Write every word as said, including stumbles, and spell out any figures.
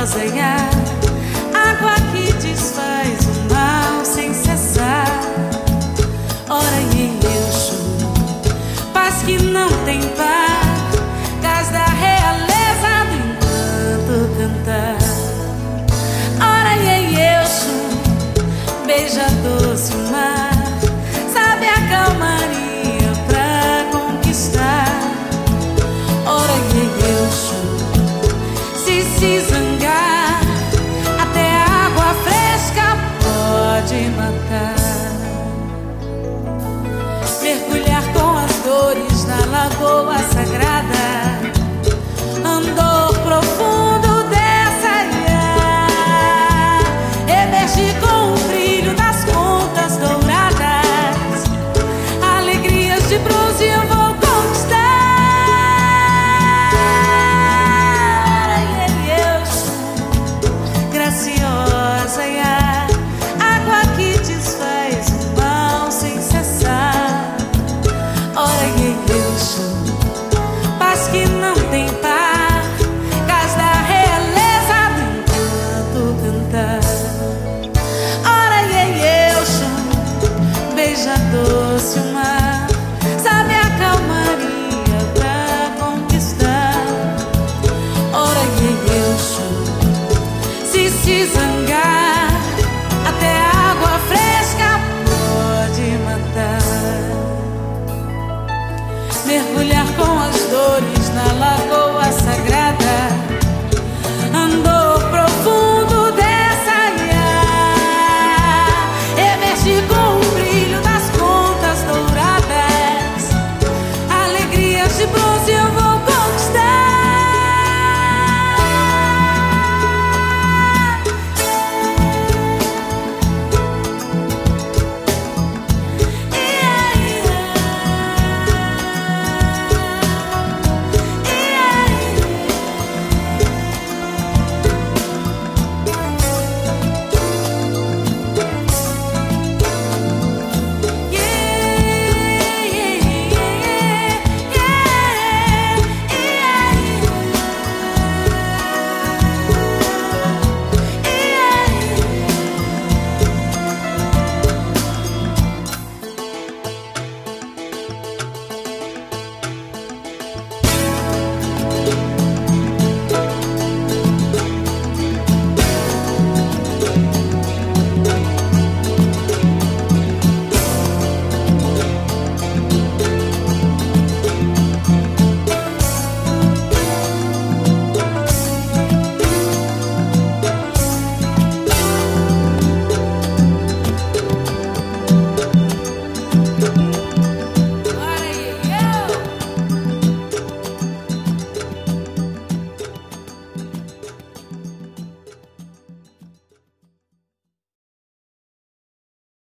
manusear, água que desfaz o mal sem cessar. Ora em Exu, paz que não tem par, gás da realeza do encanto cantar. Ora em Exu, beija doce o mar, sabe a calmaria pra conquistar. Ora em Exu, se se zangar, até a água fresca pode matar. Mergulhar com as dores na lagoa